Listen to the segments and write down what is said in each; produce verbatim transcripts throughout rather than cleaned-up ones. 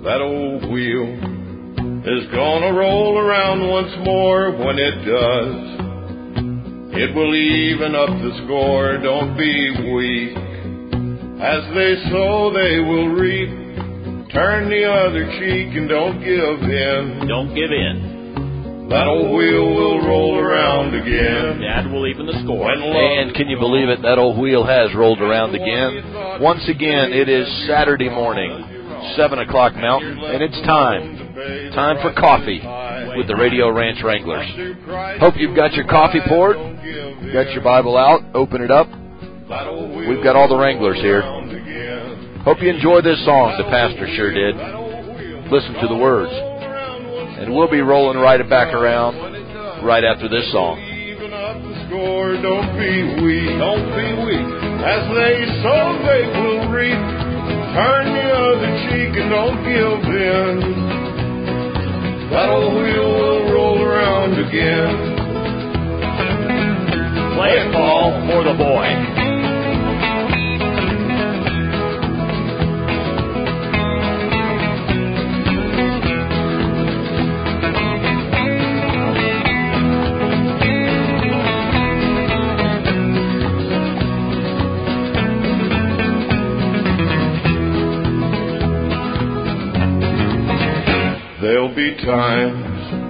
That old wheel is gonna roll around once more. When it does, it will even up the score. Don't be weak. As they sow, they will reap. Turn the other cheek and don't give in. Don't give in. That old wheel will roll around again. Dad will even the score. And can you believe it? That old wheel has rolled around again. Once again, it is Saturday morning, seven o'clock Mountain, and it's time. Time for coffee with the Radio Ranch Wranglers. Hope you've got your coffee poured, got your Bible out, open it up. We've got all the Wranglers here. Hope you enjoy this song. The pastor sure did. Listen to the words. And we'll be rolling right back around right after this song. Even up the score, don't be weak, don't be weak. As they sow, they will reap. Turn the other cheek and don't give in. That old wheel will roll around again. Play it, Paul, for the boy. There'll be times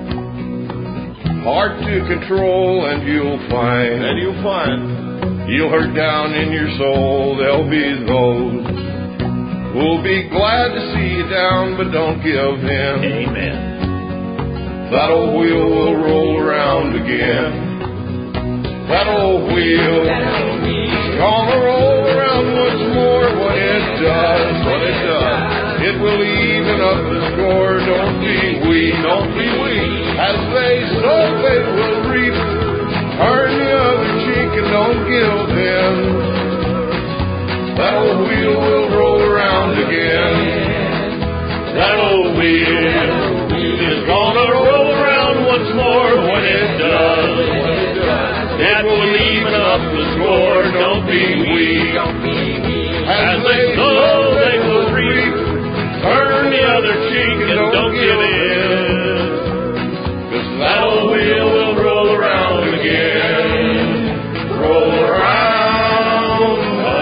hard to control, and you'll find, and you'll find, you'll hurt down in your soul. There'll be those who'll be glad to see you down, but don't give in. Amen. That old wheel will roll around again. That old wheel is gonna roll around once more. When it does, when it does, it will even up the score. Don't be weak, don't be weak. As they sow, they will reap. Turn the other cheek and don't give in. That old wheel will roll around again. That old wheel is gonna roll around once more. When it does, it will even up the score. Don't be weak. As they sow, they will reap. Turn the other cheek and don't give in. 'Cause that old wheel will roll around again. Roll around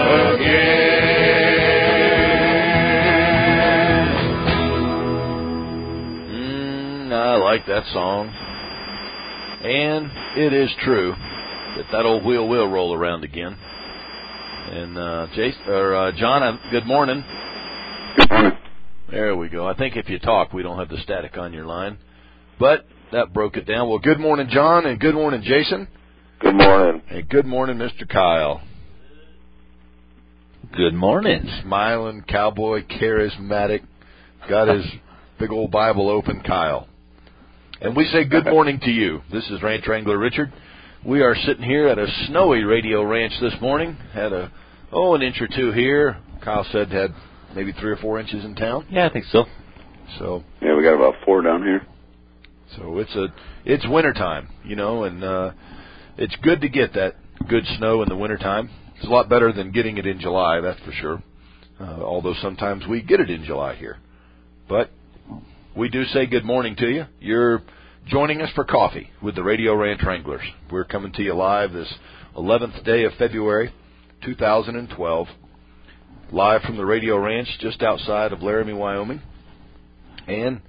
again. Mm, I like that song. And it is true that that old wheel will roll around again. And uh, Jason, or uh, John, uh, good morning. Good morning. There we go. I think if you talk, we don't have the static on your line. But that broke it down. Well, good morning, John, and good morning, Jason. Good morning. And good morning, Mister Kyle. Good morning. Smiling, cowboy, charismatic, got his big old Bible open, Kyle. And we say good morning to you. This is Ranch Wrangler Richard. We are sitting here at a snowy Radio Ranch this morning. Had a, oh, an inch or two here. Kyle said had maybe three or four inches in town. Yeah, I think so. So yeah, we got about four down here. So it's a it's wintertime, you know, and uh, it's good to get that good snow in the wintertime. It's a lot better than getting it in July, that's for sure. Uh, although sometimes we get it in July here. But we do say good morning to you. You're joining us for coffee with the Radio Ranch Wranglers. We're coming to you live this eleventh day of February, two thousand twelve. Live from the Radio Ranch just outside of Laramie, Wyoming. And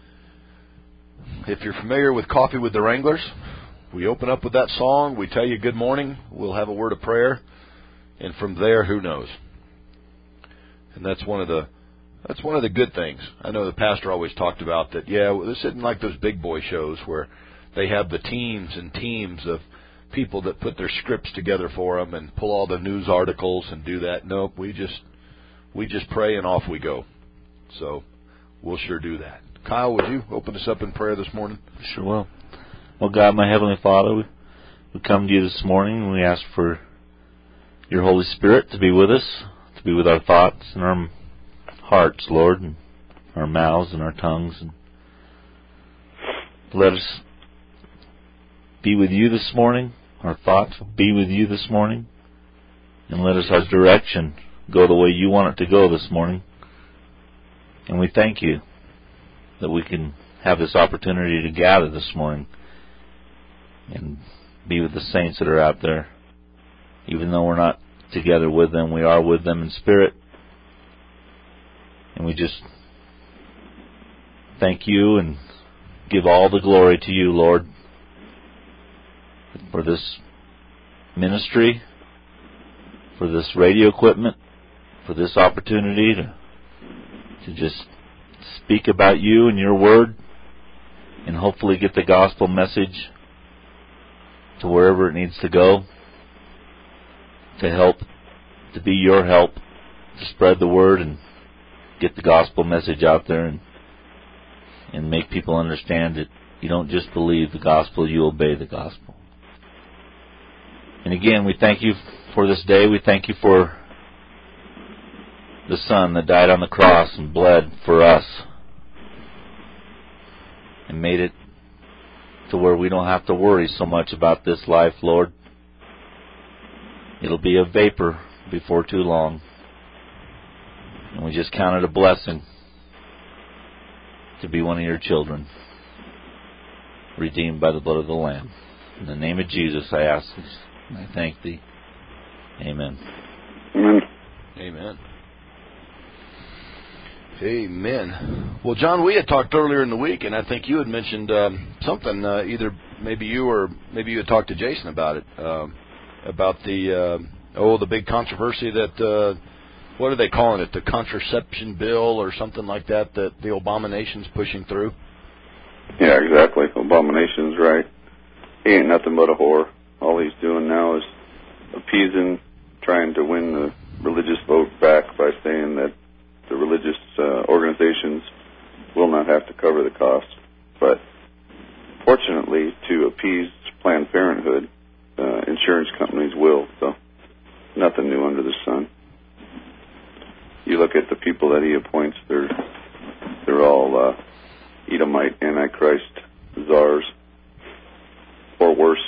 if you're familiar with Coffee with the Wranglers, we open up with that song. We tell you good morning. We'll have a word of prayer. And from there, who knows? And that's one of the that's one of the good things. I know the pastor always talked about that, yeah, well, this isn't like those big boy shows where they have the teams and teams of people that put their scripts together for them and pull all the news articles and do that. Nope, we just we just pray and off we go. So we'll sure do that. Kyle, would you open us up in prayer this morning? Sure will. Well, God, my Heavenly Father, we, we come to you this morning and we ask for your Holy Spirit to be with us, to be with our thoughts and our hearts, Lord, and our mouths and our tongues. And let us be with you this morning. Our thoughts will be with you this morning. And let us, our direction, go the way you want it to go this morning. And we thank you that we can have this opportunity to gather this morning and be with the saints that are out there. Even though we're not together with them, we are with them in spirit. And we just thank you and give all the glory to you, Lord, for this ministry, for this radio equipment, for this opportunity to, to just speak about you and your word and hopefully get the gospel message to wherever it needs to go, to help, to be your help, to spread the word and get the gospel message out there and and make people understand that you don't just believe the gospel, you obey the gospel. And again, we thank you for this day. We thank you for the Son that died on the cross and bled for us and made it to where we don't have to worry so much about this life, Lord. It'll be a vapor before too long. And we just count it a blessing to be one of your children, redeemed by the blood of the Lamb. In the name of Jesus, I ask this, and I thank thee. Amen. Amen. Amen. Amen. Well, John, we had talked earlier in the week, and I think you had mentioned um, something. Uh, either maybe you or maybe you had talked to Jason about it, uh, about the uh, oh the big controversy that uh, what are they calling it? The contraception bill or something like that that the Obama nation's pushing through. Yeah, exactly. Abomination's right. He ain't nothing but a whore. All he's doing now is appeasing, trying to win the religious vote back by saying that the religious uh, organizations will not have to cover the cost. But fortunately, to appease Planned Parenthood, uh, insurance companies will. So nothing new under the sun. You look at the people that he appoints; they're they're all uh, Edomite, Antichrist, czars, or worse.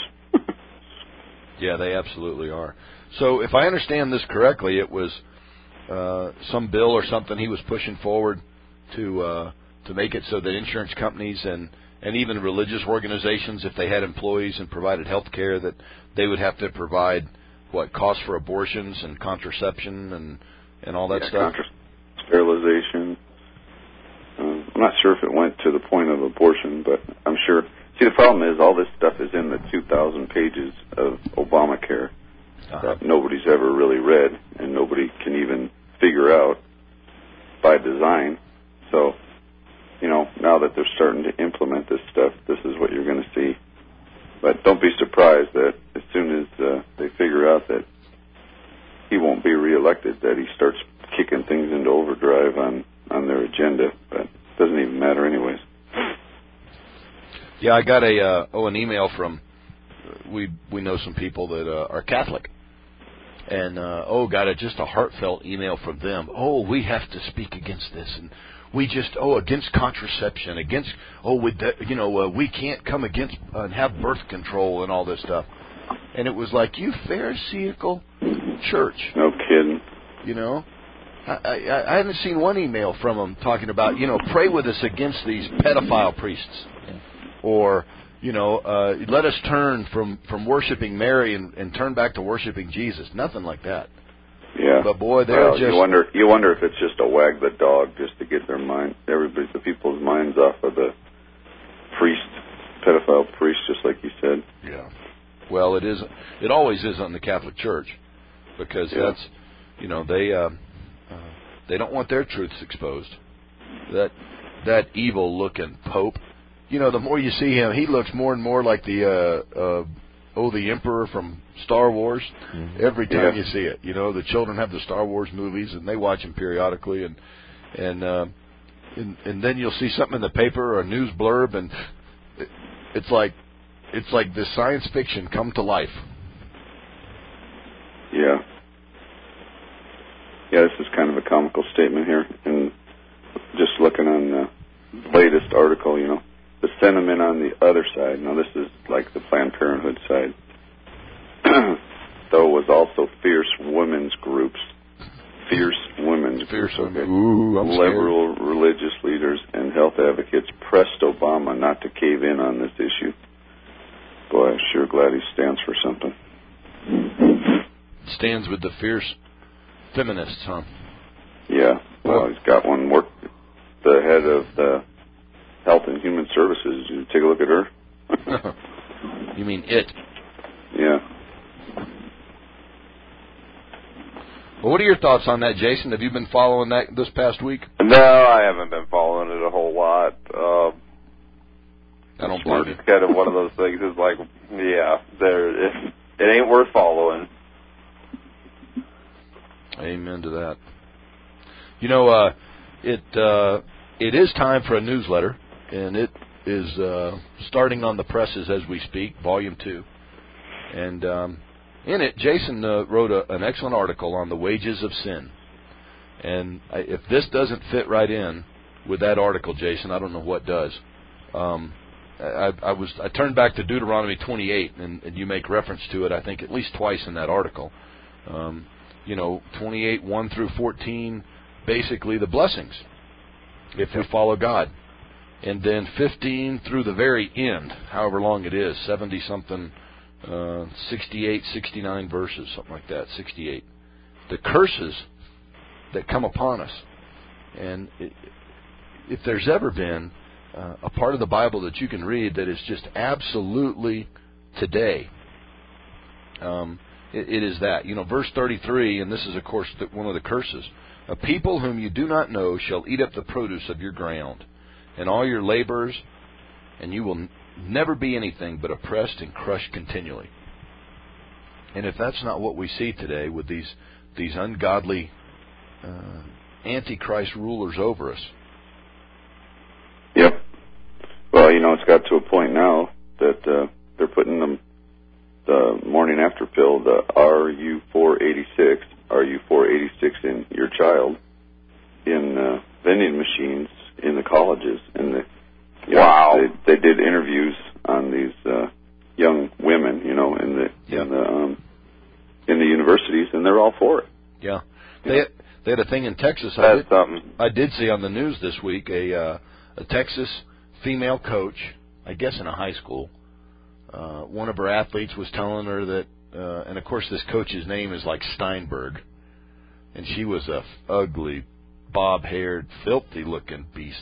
Yeah, they absolutely are. So, if I understand this correctly, it was uh, some bill or something he was pushing forward to uh, to make it so that insurance companies and, and even religious organizations, if they had employees and provided health care, that they would have to provide what costs for abortions and contraception and and all that yeah, stuff. Contra- sterilization. Uh, I'm not sure if it went to the point of abortion, but I'm sure. See, the problem is all this stuff is in the two thousand pages of Obamacare uh-huh. that nobody's ever really read and nobody can even figure out by design. So, you know, now that they're starting to implement this stuff, this is what you're going to see. But don't be surprised that as soon as uh, they figure out that he won't be reelected, that he starts kicking things into overdrive on, on their agenda. But it doesn't even matter anyways. Yeah, I got a uh, oh an email from we we know some people that uh, are Catholic, and uh, oh got a just a heartfelt email from them. Oh, we have to speak against this, and we just oh against contraception, against oh with you know uh, we can't come against uh, and have birth control and all this stuff. And it was like, you Pharisaical church. No kidding. You know, I, I I haven't seen one email from them talking about you know pray with us against these pedophile priests. Or, you know, uh, let us turn from, from worshiping Mary and, and turn back to worshiping Jesus. Nothing like that. Yeah. But boy, they're well, just. You wonder. You wonder if it's just a wag the dog, just to get their mind, everybody, the people's minds off of the priest, pedophile priest, just like you said. Yeah. Well, it is. It always is on the Catholic Church, because yeah. that's, you know, they uh, uh, they don't want their truths exposed. That that evil looking Pope. You know, the more you see him, he looks more and more like the, uh, uh, oh, the Emperor from Star Wars. Mm-hmm. Every time yeah. you see it. You know, the children have the Star Wars movies, and they watch them periodically. And and, uh, and and then you'll see something in the paper or a news blurb, and it, it's like it's like this science fiction come to life. Yeah. Yeah, this is kind of a comical statement here. And just looking on the latest article, you know, the sentiment on the other side, now this is like the Planned Parenthood side, though was also fierce women's groups, fierce women's McPherson. Okay. Ooh, I'm scared. Liberal religious leaders and health advocates pressed Obama not to cave in on this issue. Boy, I'm sure glad he stands for something. Stands with the fierce feminists, huh? Yeah. Well, he's got one work. The head of the Health and Human Services. You take a look at her. You mean it? Yeah. Well, what are your thoughts on that, Jason? Have you been following that this past week? No, I haven't been following it a whole lot. Uh, I don't blame you. It's kind of one of those things. It's like, yeah, there. It, it ain't worth following. Amen to that. You know, uh, it uh, it is time for a newsletter, and it is uh, starting on the presses as we speak, Volume Two, and um, in it, Jason uh, wrote a, an excellent article on the wages of sin. And I, if this doesn't fit right in with that article, Jason, I don't know what does. Um, I, I was I turned back to Deuteronomy twenty-eight, and, and you make reference to it, I think, at least twice in that article. Um, you know, twenty-eight, one through fourteen, basically the blessings, if we follow God. And then fifteen through the very end, however long it is, seventy-something, uh, sixty-eight, sixty-nine verses, something like that, sixty-eight. The curses that come upon us. And it, if there's ever been uh, a part of the Bible that you can read that is just absolutely today, um, it, it is that. You know, verse thirty-three, and this is, of course, the, one of the curses. A people whom you do not know shall eat up the produce of your ground, and all your labors, and you will n- never be anything but oppressed and crushed continually. And if that's not what we see today with these these ungodly uh, antichrist rulers over us. Yep. Well, you know, it's got to a point now that uh, they're putting them the morning after pill, the R U four eighty-six, R U four eighty-six in your child, in uh, vending machines in the colleges. And the, wow. Know, they, they did interviews on these uh, young women, you know, in the yeah. in the um, in the universities, and they're all for it. Yeah. They had, they had a thing in Texas. That's I did, something. I did see on the news this week a uh, a Texas female coach, I guess in a high school. Uh, one of her athletes was telling her that, uh, and of course this coach's name is like Steinberg, and she was a f- ugly, bob-haired, filthy-looking beast.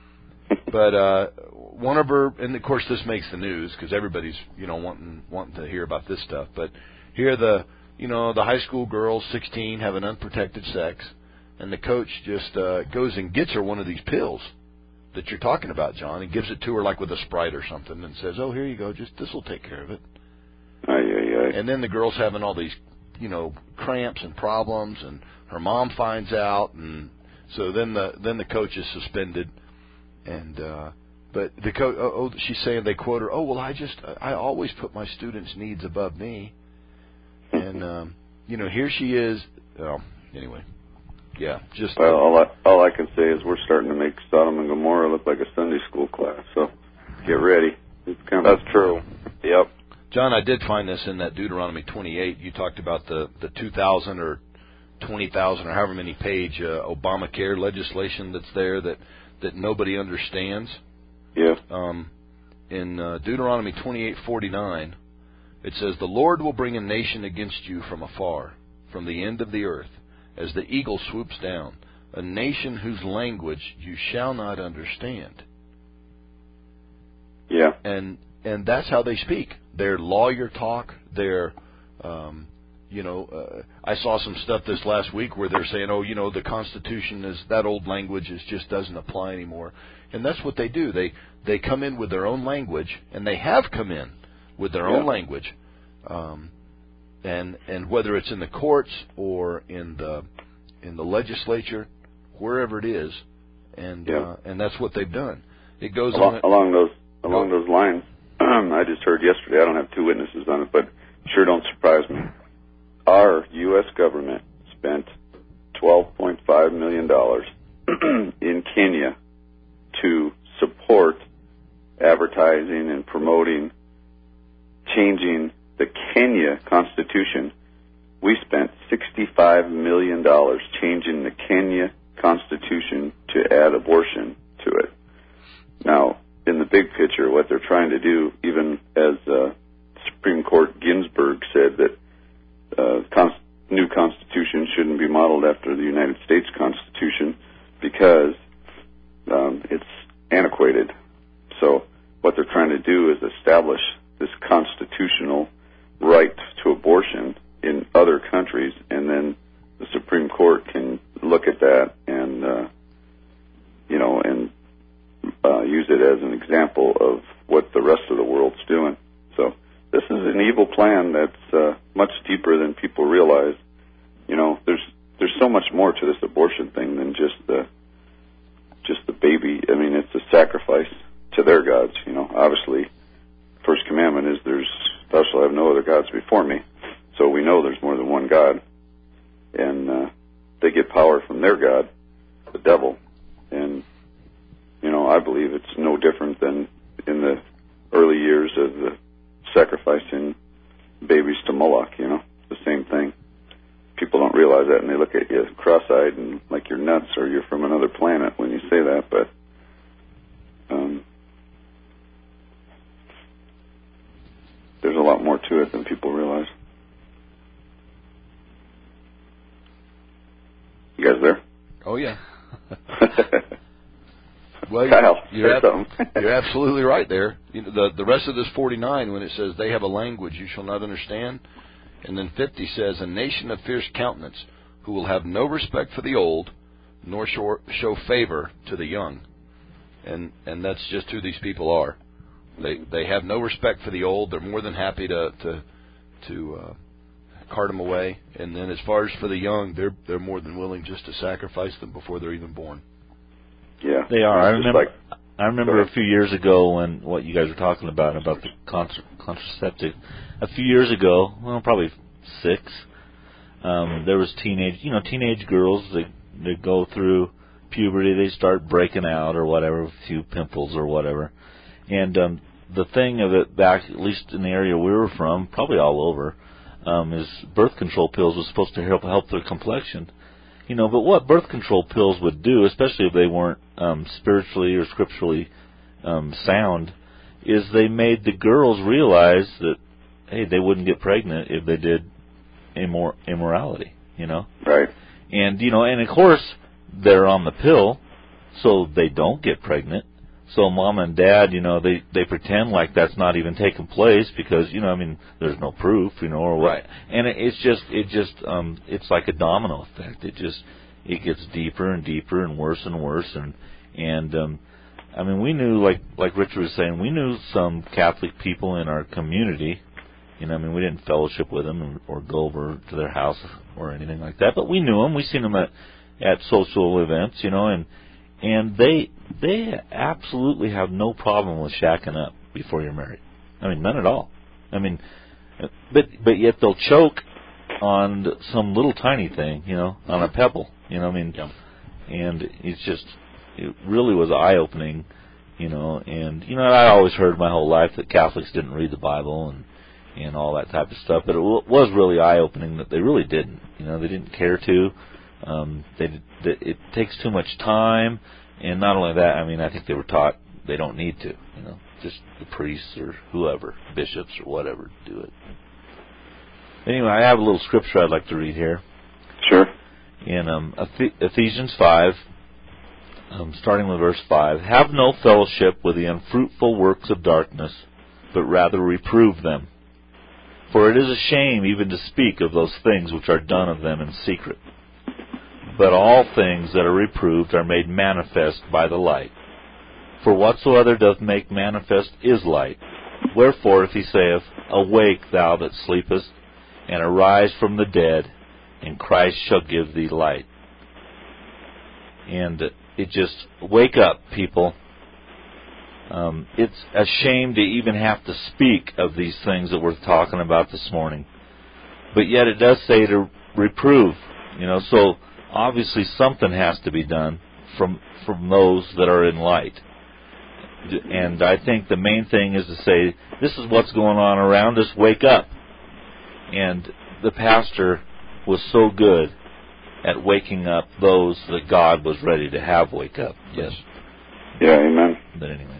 But uh, one of her, and of course this makes the news because everybody's, you know, wanting wanting to hear about this stuff. But here the, you know, the high school girls, sixteen, having unprotected sex, and the coach just uh, goes and gets her one of these pills that you're talking about, John, and gives it to her like with a Sprite or something, and says, "Oh, here you go. Just this will take care of it." Aye, aye, aye. And then the girl's having all these, you know, cramps and problems, and her mom finds out, and so then the then the coach is suspended. And uh, but the coach, oh, oh, she's saying, they quote her, "Oh, well, I just I always put my students' needs above me." And um, you know, here she is. Well, anyway, yeah, just well, all I, all I can say is we're starting to make Sodom and Gomorrah look like a Sunday school class. So get ready. It's coming. That's true. Yep. John, I did find this in that Deuteronomy twenty-eight. You talked about the the two thousand or twenty thousand or however many page uh, Obamacare legislation that's there that. that nobody understands. Yeah. Um, in uh, Deuteronomy twenty-eight forty-nine, it says, "The Lord will bring a nation against you from afar, from the end of the earth, as the eagle swoops down, a nation whose language you shall not understand." Yeah. And and that's how they speak. Their lawyer talk, their um, You know, uh, I saw some stuff this last week where they're saying, oh, you know, the Constitution is, that old language is just doesn't apply anymore. And that's what they do. They they come in with their own language, and they have come in with their yeah. own language. Um, and and whether it's in the courts or in the in the legislature, wherever it is, and yeah. uh, and that's what they've done. It goes along, on along those along those lines. I just heard yesterday. I don't have two witnesses on it, but sure don't surprise me. Our U S government spent twelve point five million dollars in Kenya to support advertising and promoting changing the Kenya Constitution we spent sixty-five million dollars changing the Kenya Constitution to add abortion to it. Now, in the big picture, what they're trying to do, even as uh, Supreme Court Ginsburg said that uh, const- new Constitution shouldn't be modeled after the United States Constitution because um, it's antiquated. So what they're trying to do is establish this constitutional right to abortion in other countries, and then the Supreme Court can look at that and, uh, you know, and uh, use it as an example of what the rest of the world's doing. So this is an evil plan that's uh, much deeper than people realize. You know, there's there's so much more to this abortion thing than just the just the baby. I mean, it's a sacrifice to their gods. You know, obviously, first commandment is there's thou shalt have no other gods before me. So we know there's more than one God, and uh, they get power from their god, the devil. And you know, I believe it's no different than in the early years of the sacrificing babies to Moloch. You know, the same thing. People don't realize that, and they look at you cross-eyed and like you're nuts or you're from another planet when you say that. But um, there's a lot more to it than people realize. You guys there? Oh, yeah. Well, Kyle, you're, say ab- you're absolutely right there. You know, the, the rest of this forty-nine, when it says they have a language you shall not understand, and then fifty says, a nation of fierce countenance, who will have no respect for the old, nor show, show favor to the young. And and that's just who these people are. They they have no respect for the old. They're more than happy to to to uh, cart them away. And then as far as for the young, they're they're more than willing just to sacrifice them before they're even born. Yeah, they are. I remember. Like, I remember a few years ago when what you guys were talking about about the contra- contraceptive. A few years ago, well, probably six. Um, there was teenage, you know, teenage girls. They they go through puberty. They start breaking out or whatever, a few pimples or whatever. And um, the thing of it back, at least in the area we were from, probably all over, um, is birth control pills was supposed to help help their complexion. You know, but what birth control pills would do, especially if they weren't um, spiritually or scripturally um, sound, is they made the girls realize that, hey, they wouldn't get pregnant if they did immor- immorality, you know? Right. And, you know, and of course, they're on the pill, so they don't get pregnant. So mom and dad, you know, they, they pretend like that's not even taking place because, you know, I mean, there's no proof, you know, or what. Right. And it, it's just, it just, um, it's like a domino effect. It just, it gets deeper and deeper and worse and worse. And, and, um, I mean, we knew, like, like Richard was saying, we knew some Catholic people in our community. You know, I mean, we didn't fellowship with them or, or go over to their house or anything like that, but we knew them. We seen them at, at social events, you know, and, and they, they absolutely have no problem with shacking up before you're married. I mean, none at all. I mean, but, but yet they'll choke on some little tiny thing, you know, on a pebble, you know, I mean, Yeah. And it's just, it really was eye-opening, you know, and, you know, I always heard my whole life that Catholics didn't read the Bible and, and all that type of stuff, but it w- was really eye-opening that they really didn't, you know, they didn't care to. Um, they, they, it takes too much time, and not only that, I mean, I think they were taught they don't need to, you know, just the priests or whoever, bishops or whatever, do it. Anyway, I have a little scripture I'd like to read here. Sure. In um, Ephesians five, um, starting with verse five, have no fellowship with the unfruitful works of darkness, but rather reprove them. For it is a shame even to speak of those things which are done of them in secret. But all things that are reproved are made manifest by the light. For whatsoever doth make manifest is light. Wherefore, if he saith, awake, thou that sleepest, and arise from the dead, and Christ shall give thee light. And it just, wake up, people. Um, it's a shame to even have to speak of these things that we're talking about this morning. But yet it does say to reprove, you know, so obviously something has to be done from from those that are in light. And I think the main thing is to say, this is what's going on around us, wake up. And the pastor was so good at waking up those that God was ready to have wake up. Yes. Yeah, amen. But anyway.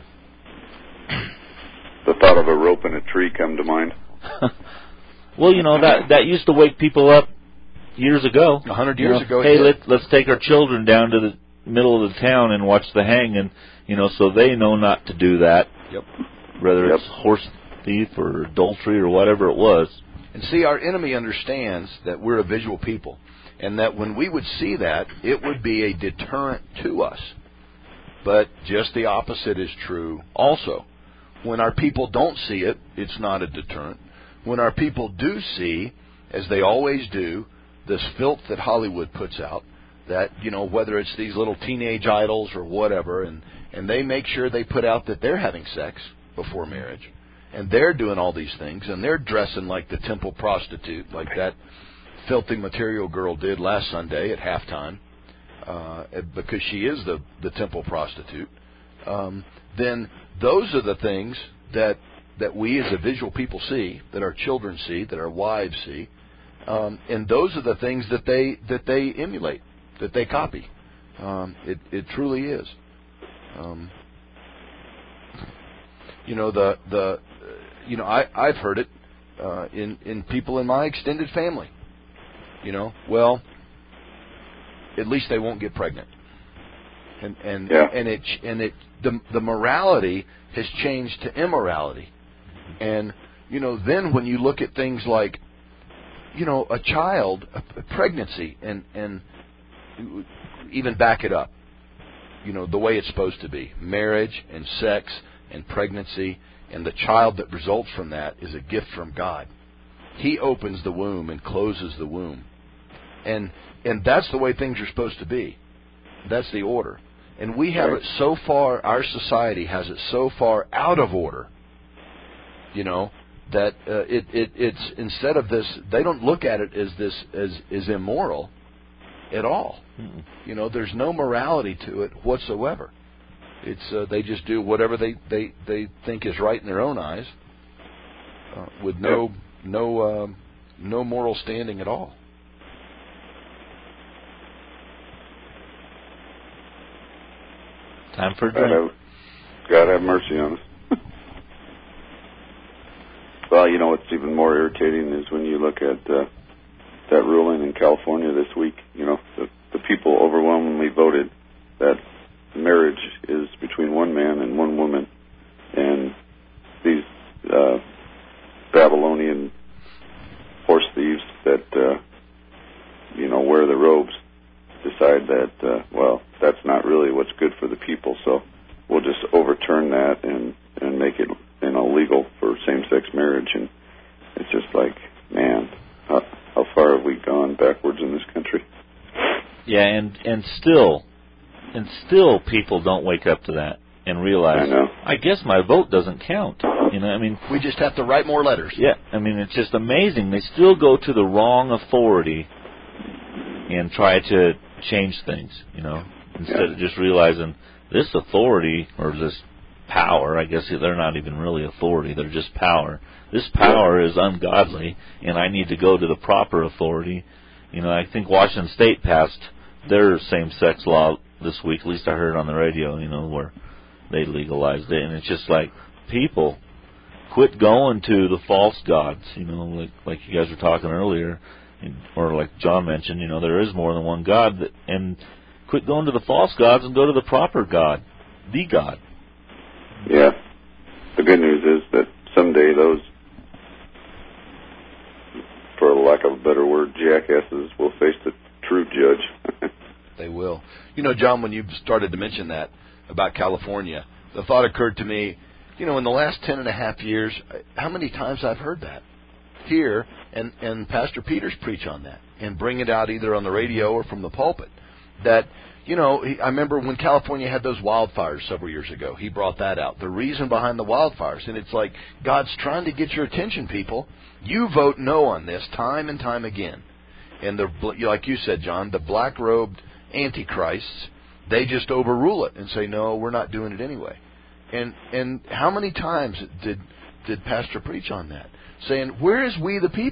The thought of a rope and a tree come to mind. Well, you know, that that used to wake people up years ago. A hundred years you know, ago. Hey, let, let's take our children down to the middle of the town and watch the hanging, you know, so they know not to do that. Yep. Whether Yep. it's horse thief or adultery or whatever it was. And see, our enemy understands that we're a visual people, and that when we would see that, it would be a deterrent to us. But just the opposite is true also. When our people don't see it, it's not a deterrent. When our people do see, as they always do, this filth that Hollywood puts out, that, you know, whether it's these little teenage idols or whatever, and, and they make sure they put out that they're having sex before marriage, and they're doing all these things, and they're dressing like the temple prostitute, like that filthy material girl did last Sunday at halftime, uh, because she is the, the temple prostitute, um, then those are the things that that we as a visual people see, that our children see, that our wives see, um, and those are the things that they that they emulate, that they copy. Um, it, it truly is. Um, you know the the you know I I've heard it uh, in in people in my extended family. You know, well, at least they won't get pregnant, and and yeah. and it and it the the morality has changed to immorality. And, you know, then when you look at things like, you know, a child, a, a pregnancy, and, and even back it up, you know, the way it's supposed to be. Marriage and sex and pregnancy and the child that results from that is a gift from God. He opens the womb and closes the womb. And and that's the way things are supposed to be. That's the order. And we have it so far, our society has it so far out of order, you know, that uh, it, it it's instead of this, they don't look at it as this as is immoral at all. Mm-mm. You know, there's no morality to it whatsoever. It's uh, they just do whatever they, they, they think is right in their own eyes, uh, with no no um, no moral standing at all. Time for a God drink. have, God have mercy on us. Well, you know what's even more irritating is when you look at uh, that ruling in California this week. You know, the, the people overwhelmingly voted that marriage is between one man and one woman, and these uh, Babylonian horse thieves that uh, you know wear the robes decide that uh, well, that's not really what's good for the people, so we'll just overturn that and and make it, you know, legal for same-sex marriage. And it's just like, man, how, how far have we gone backwards in this country? Yeah, and and still, and still, people don't wake up to that and realize, I know. I guess my vote doesn't count. You know, I mean, we just have to write more letters. Yeah, I mean, it's just amazing. They still go to the wrong authority and try to change things. You know, instead yeah. of just realizing this authority or this power, I guess they're not even really authority, they're just power. This power is ungodly, and I need to go to the proper authority. You know, I think Washington State passed their same-sex law this week, at least I heard it on the radio, you know, where they legalized it. And it's just like, people, quit going to the false gods, you know, like like you guys were talking earlier, or like John mentioned, you know, there is more than one God, that, and quit going to the false gods and go to the proper God, the God. Yeah. The good news is that someday those, for lack of a better word, jackasses will face the true judge. They will. You know, John, when you started to mention that about California, the thought occurred to me, you know, in the last ten and a half years, how many times I've heard that here, and, and Pastor Peters preach on that and bring it out either on the radio or from the pulpit, that, you know, he, I remember when California had those wildfires several years ago, he brought that out, the reason behind the wildfires. And it's like, God's trying to get your attention, people. You vote no on this time and time again. And the, like you said, John, the black-robed antichrists, they just overrule it and say, no, we're not doing it anyway. And and how many times did did Pastor preach on that? Saying, where is we the people?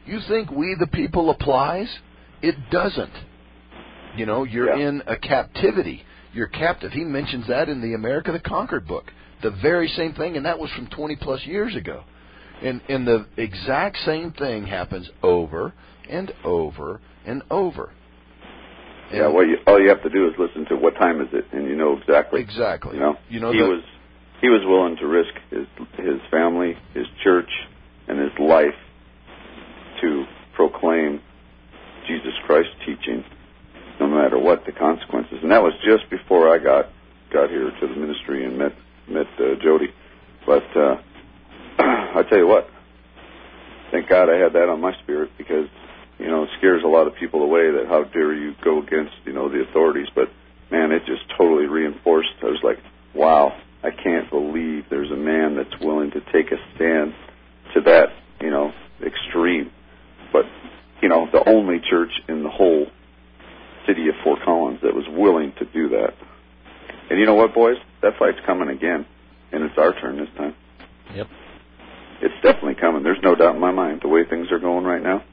You think we the people applies? It doesn't. You know, you're Yeah. in a captivity. You're captive. He mentions that in the America the Conquered book. The very same thing, and that was from twenty plus years ago. And, and the exact same thing happens over and over and over. And yeah, well, you, all you have to do is listen to what time is it, and you know exactly. Exactly. You know, you know he the, was he was willing to risk his his family, his church, and his life to proclaim Jesus Christ's teaching, no matter what the consequences. And that was just before I got got here to the ministry and met met uh, Jody. But uh, I tell you what, thank God I had that on my spirit, because you know it scares a lot of people away that how dare you go against you know the authorities. But man, it just totally reinforced. I was like, wow, I can't believe there's a man that's willing to take a stand to that you know extreme. But you know the only church in the whole city of Fort Collins that was willing to do that. And you know what, boys? That fight's coming again, and it's our turn this time. Yep. It's definitely coming. There's no doubt in my mind, the way things are going right now.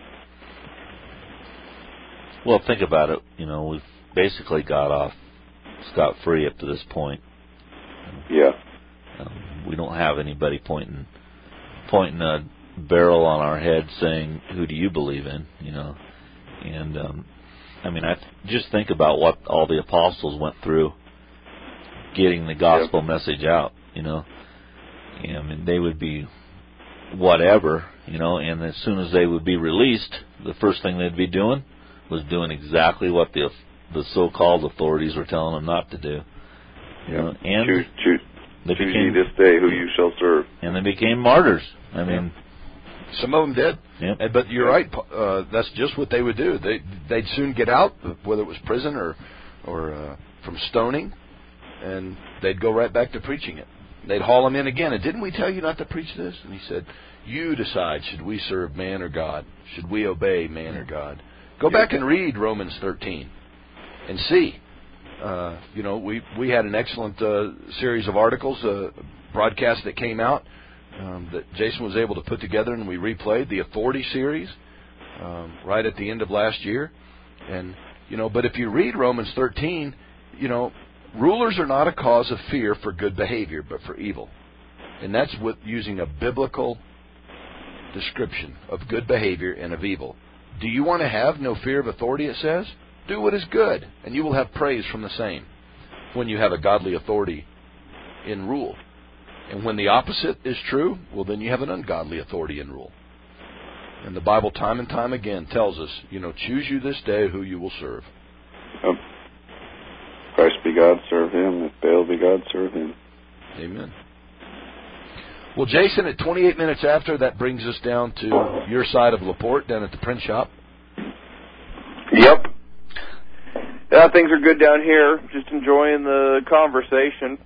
Well, think about it. You know, we've basically got off scot-free up to this point. Yeah. Um, we don't have anybody pointing pointing a barrel on our head saying, "Who do you believe in?" You know, and um, I mean, I just think about what all the apostles went through getting the gospel yep. message out. You know, and I mean, they would be whatever, you know, and as soon as they would be released, the first thing they'd be doing was doing exactly what the the so-called authorities were telling them not to do. You know, and choose, choose, they choose became, ye this day who you shall serve. And they became martyrs. I mean, some of them did. Yep. And, but you're right. Uh, that's just what they would do. They they'd soon get out, whether it was prison or or uh, from stoning, and they'd go right back to preaching it. They'd haul him in again. And didn't we tell you not to preach this? And he said, "You decide. Should we serve man or God? Should we obey man or God?" Go back and read Romans thirteen, and see. Uh, you know, we we had an excellent uh, series of articles, uh, broadcasts that came out um, that Jason was able to put together, and we replayed the Authority series um, right at the end of last year. And you know, but if you read Romans thirteen, you know, rulers are not a cause of fear for good behavior, but for evil, and that's with using a biblical description of good behavior and of evil. Do you want to have no fear of authority? It says. Do what is good, and you will have praise from the same when you have a godly authority in rule. And when the opposite is true, well, then you have an ungodly authority in rule. And the Bible time and time again tells us, you know, choose you this day who you will serve. If Christ be God, serve him. If Baal be God, serve him. Amen. Well, Jason, at twenty-eight minutes after, that brings us down to your side of LaPorte, down at the print shop. Yep. Yeah, things are good down here. Just enjoying the conversation.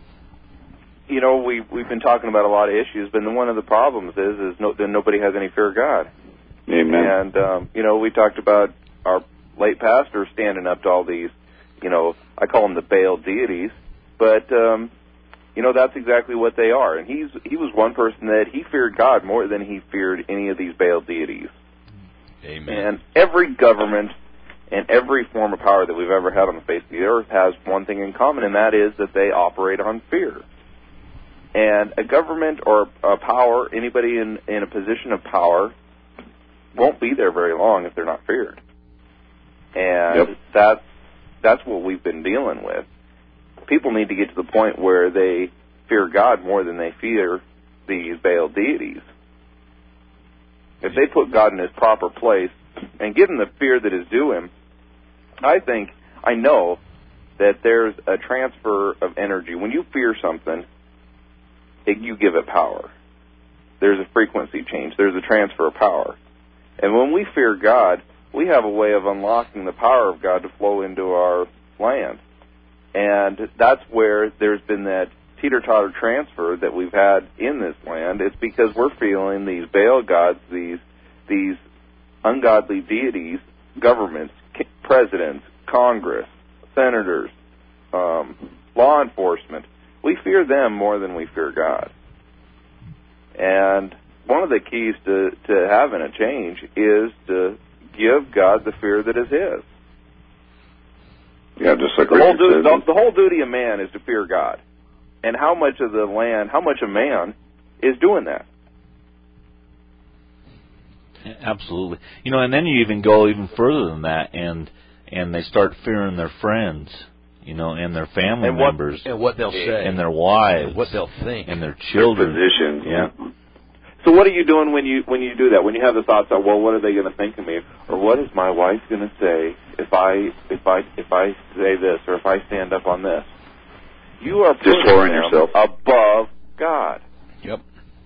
You know, we we've been talking about a lot of issues, but one of the problems is is no, that nobody has any fear of God. Amen. And um, you know, we talked about our late pastor standing up to all these, you know, I call them the Baal deities, but um, you know, that's exactly what they are. And he's he was one person that he feared God more than he feared any of these Baal deities. Amen. And every government and every form of power that we've ever had on the face of the earth has one thing in common, and that is that they operate on fear. And a government or a power, anybody in, in a position of power, won't be there very long if they're not feared. And yep. that's, that's what we've been dealing with. People need to get to the point where they fear God more than they fear these Baal deities. If they put God in his proper place and give him the fear that is due him, I think, I know that there's a transfer of energy. When you fear something, it, you give it power. There's a frequency change. There's a transfer of power. And when we fear God, we have a way of unlocking the power of God to flow into our land. And that's where there's been that teeter-totter transfer that we've had in this land. It's because we're feeling these Baal gods, these these ungodly deities, governments, presidents, Congress, senators, um, law enforcement. We fear them more than we fear God. And one of the keys to, to having a change is to give God the fear that is His. Yeah, just like the whole, Richard du- said. the, the whole duty of man is to fear God. And how much of the land, how much of man is doing that? Absolutely. You know, and then you even go even further than that, and and they start fearing their friends, you know, and their family and what, members, and what they'll say, and their wives, and what they'll think, and their children. Their positions, yeah. So what are you doing when you when you do that? When you have the thoughts of, well, what are they going to think of me, or what is my wife going to say if I if I if I say this, or if I stand up on this? You are putting just lowering them yourself above God. Yep.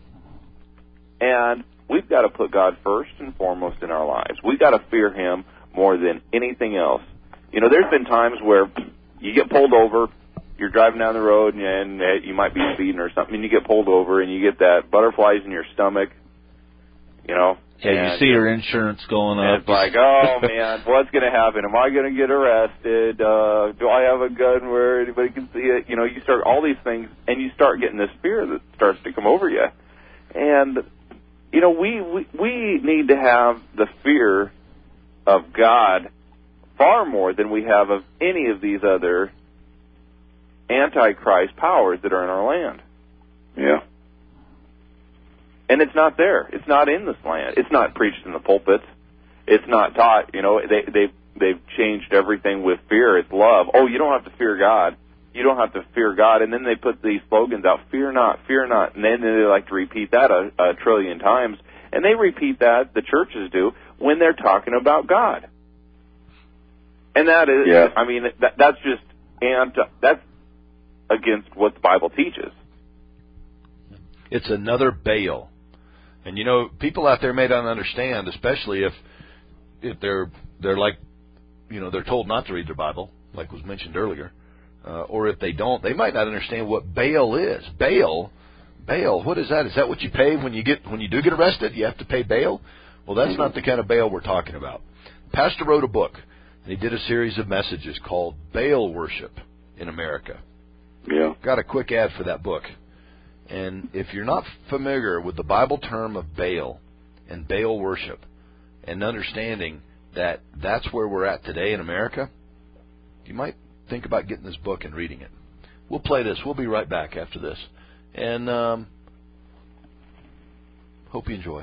And we've got to put God first and foremost in our lives. We've got to fear Him more than anything else. You know, there's been times where you get pulled over, you're driving down the road, and, and you might be speeding or something, and you get pulled over, and you get that butterflies in your stomach, you know. Yeah, you see your insurance going up. It's like, oh, man, what's going to happen? Am I going to get arrested? Uh, do I have a gun where anybody can see it? You know, you start all these things, and you start getting this fear that starts to come over you. And you know, we, we we need to have the fear of God far more than we have of any of these other antichrist powers that are in our land. Yeah. And it's not there. It's not in this land. It's not preached in the pulpits. It's not taught. You know, they they they've changed everything with fear. It's love. Oh, you don't have to fear God. You don't have to fear God. And then they put these slogans out, fear not, fear not. And then they like to repeat that a, a trillion times. And they repeat that, the churches do, when they're talking about God. And that is, yeah. I mean, that, that's just, and that's against what the Bible teaches. It's another Baal. And, you know, people out there may not understand, especially if if they're they're like, you know, they're told not to read their Bible, like was mentioned earlier. Uh, or if they don't, they might not understand what Baal is. Baal, Baal, what is that? Is that what you pay when you get when you do get arrested? You have to pay bail? Well, that's not the kind of Baal we're talking about. Pastor wrote a book, and he did a series of messages called Baal Worship in America. Yeah. Got a quick ad for that book. And if you're not familiar with the Bible term of Baal and Baal worship, and understanding that that's where we're at today in America, you might think about getting this book and reading it. We'll play this. We'll be right back after this. And um, hope you enjoy.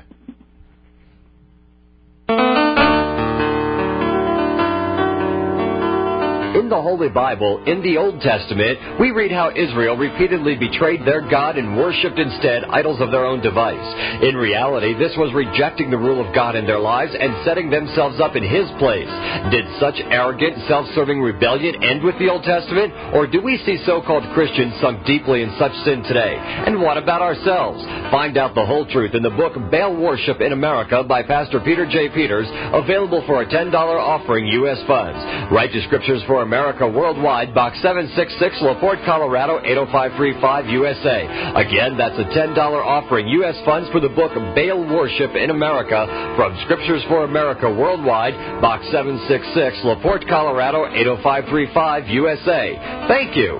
In the Holy Bible, in the Old Testament, we read how Israel repeatedly betrayed their God and worshipped instead idols of their own device. In reality, this was rejecting the rule of God in their lives and setting themselves up in His place. Did such arrogant, self-serving rebellion end with the Old Testament, or do we see so-called Christians sunk deeply in such sin today? And what about ourselves? Find out the whole truth in the book Baal Worship in America by Pastor Peter J. Peters, available for a ten dollars offering U S funds. Write to Scriptures for America Worldwide, Box seven sixty-six, LaPorte, Colorado, eight oh five three five, U S A. Again, that's a ten dollars offering U S funds for the book Baal Worship in America from Scriptures for America Worldwide, Box seven sixty-six, LaPorte, Colorado, eight oh five three five, U S A. Thank you.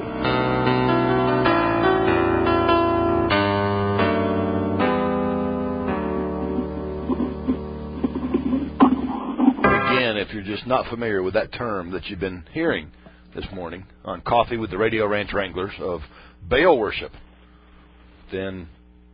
If you're just not familiar with that term that you've been hearing this morning on Coffee with the Radio Ranch Wranglers of Baal worship, then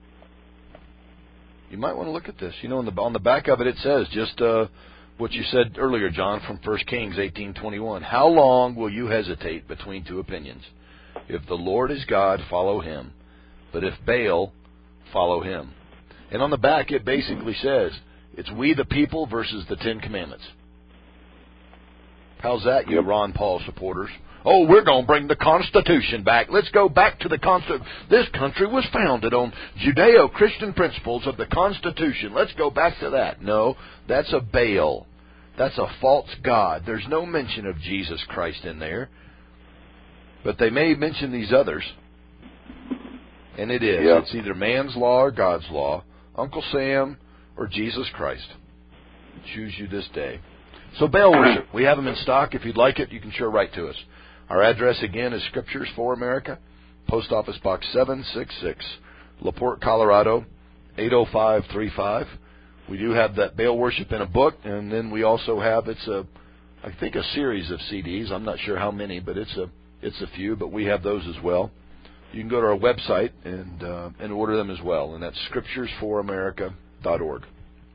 you might want to look at this. You know, on the, on the back of it, it says just uh, what you said earlier, John, from First Kings eighteen twenty-one. How long will you hesitate between two opinions? If the Lord is God, follow Him. But if Baal, follow him. And on the back, it basically says, it's we the people versus the Ten Commandments. How's that, you Ron Paul supporters? Oh, we're going to bring the Constitution back. Let's go back to the Constitution. This country was founded on Judeo-Christian principles of the Constitution. Let's go back to that. No, that's a Baal. That's a false god. There's no mention of Jesus Christ in there. But they may mention these others. And it is. Yeah. It's either man's law or God's law, Uncle Sam or Jesus Christ. Choose you this day. So Baal worship, we have them in stock. If you'd like it, you can sure write to us. Our address again is Scriptures for America, Post Office Box seven sixty-six, LaPorte, Colorado, eight oh five three five. We do have that Baal worship in a book, and then we also have, it's a, I think a series of C Ds. I'm not sure how many, but it's a, it's a few, but we have those as well. You can go to our website and, uh, and order them as well, and that's scriptures for america dot org.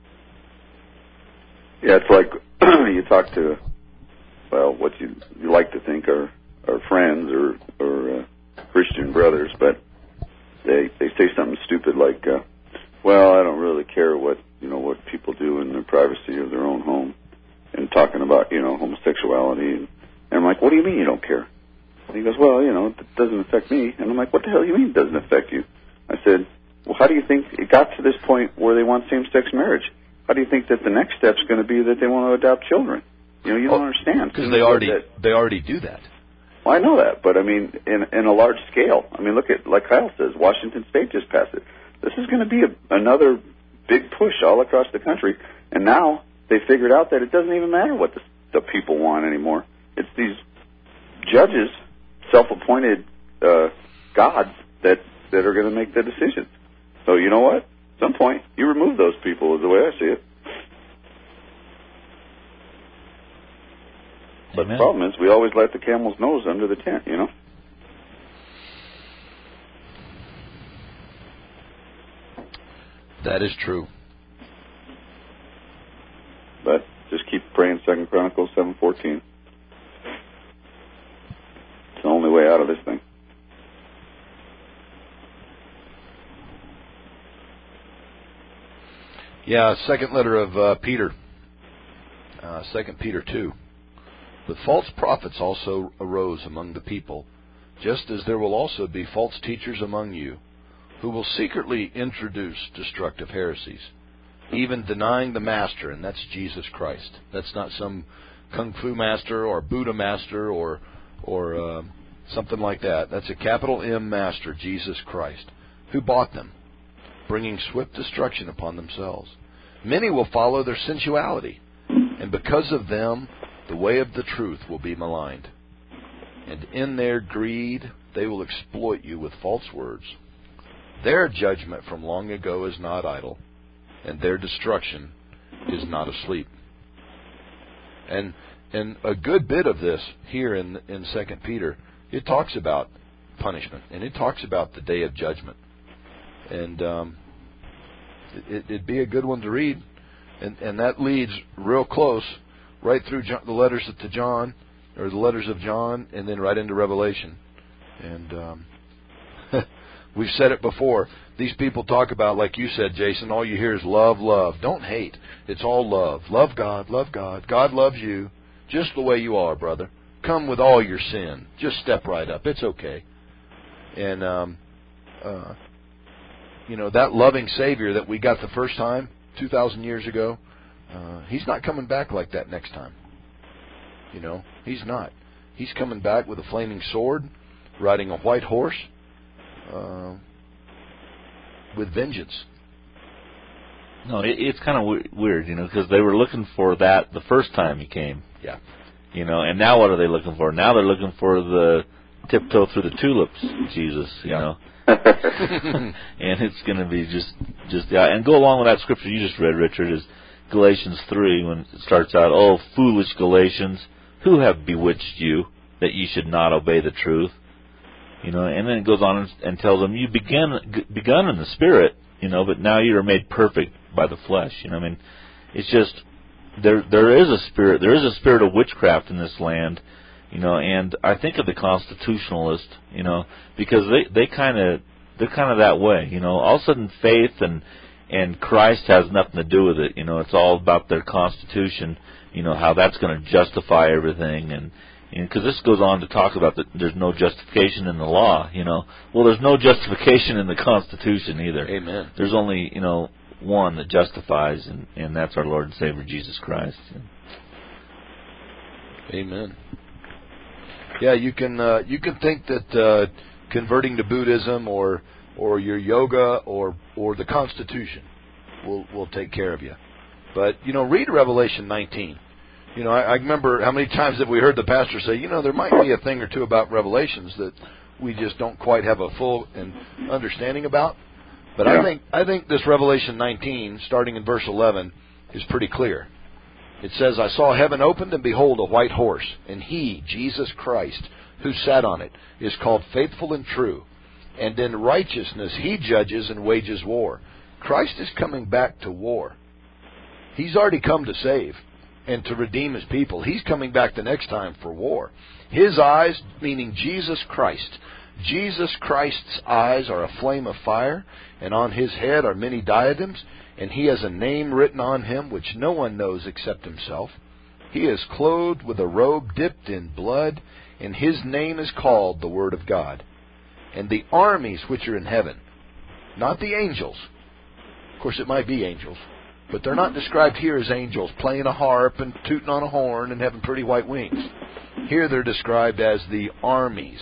Yeah, it's like you talk to, well, what you, you like to think are, are friends or, or uh, Christian brothers, but they they say something stupid like, uh, well, I don't really care what, you know, what people do in the privacy of their own home, and talking about, you know, homosexuality. And, and I'm like, what do you mean you don't care? And he goes, well, you know, it doesn't affect me. And I'm like, what the hell do you mean it doesn't affect you? I said, well, how do you think it got to this point where they want same-sex marriage? How do you think that the next step's going to be that they want to adopt children? You know, you don't oh, understand. Because they already that, they already do that. Well, I know that, but I mean, in in a large scale. I mean, look at, like Kyle says, Washington State just passed it. This is going to be a, another big push all across the country. And now they figured out that it doesn't even matter what the, the people want anymore. It's these judges, self-appointed uh, gods, that, that are going to make the decisions. So you know what? At some point, you remove those people is the way I see it. But Amen. The problem is we always let the camel's nose under the tent, you know? That is true. But just keep praying Second Chronicles seven fourteen. It's the only way out of this thing. Yeah, second letter of uh, Peter, uh, Second Peter two. But false prophets also arose among the people, just as there will also be false teachers among you, who will secretly introduce destructive heresies, even denying the master, and that's Jesus Christ. That's not some Kung Fu master or Buddha master or or uh, something like that. That's a capital M master, Jesus Christ, who bought them, bringing swift destruction upon themselves. Many will follow their sensuality, and because of them, the way of the truth will be maligned. And in their greed, they will exploit you with false words. Their judgment from long ago is not idle, and their destruction is not asleep. And and a good bit of this here in in Second Peter, it talks about punishment, and it talks about the day of judgment. And um, it, it'd be a good one to read, and and that leads real close right through John, the letters to John, or the letters of John, and then right into Revelation. And um, we've said it before. These people talk about, like you said, Jason, all you hear is love, love. Don't hate. It's all love. Love God, love God. God loves you just the way you are, brother. Come with all your sin. Just step right up. It's okay. And, um, uh, you know, that loving Savior that we got the first time, two thousand years ago, uh, He's not coming back like that next time. You know, He's not. He's coming back with a flaming sword, riding a white horse, uh, with vengeance. No, it, it's kind of w- weird, you know, because they were looking for that the first time He came. Yeah. You know, and now what are they looking for? Now they're looking for the tiptoe through the tulips, Jesus, you yeah. know. And it's going to be just, just yeah. And go along with that scripture you just read, Richard, is Galatians three, when it starts out, "Oh, foolish Galatians, who have bewitched you that you should not obey the truth?" You know, and then it goes on and, and tells them, "You began g- begun in the spirit, you know, but now you are made perfect by the flesh." You know, I mean, it's just there. There is a spirit. There is a spirit of witchcraft in this land. You know, and I think of the constitutionalist, you know, because they they kind of they're kind of that way. You know, all of a sudden faith and and Christ has nothing to do with it. You know, it's all about their constitution. You know, how that's going to justify everything, and because this goes on to talk about that there's no justification in the law. You know, well, there's no justification in the Constitution either. Amen. There's only, you know, one that justifies, and and that's our Lord and Savior Jesus Christ. Amen. Yeah, you can uh, you can think that uh, converting to Buddhism or or your yoga or or the Constitution will will take care of you. But you know, read Revelation nineteen. You know, I, I remember how many times have we heard the pastor say, you know, there might be a thing or two about Revelations that we just don't quite have a full and understanding about. But yeah. I think I think this Revelation nineteen, starting in verse eleven, is pretty clear. It says, I saw heaven opened, and behold, a white horse, and he, Jesus Christ, who sat on it, is called Faithful and True, and in righteousness he judges and wages war. Christ is coming back to war. He's already come to save and to redeem his people. He's coming back the next time for war. His eyes, meaning Jesus Christ, Jesus Christ's eyes are a flame of fire, and on his head are many diadems, and he has a name written on him which no one knows except himself. He is clothed with a robe dipped in blood, and his name is called the Word of God. And the armies which are in heaven, not the angels, of course it might be angels, but they're not described here as angels playing a harp and tooting on a horn and having pretty white wings. Here they're described as the armies.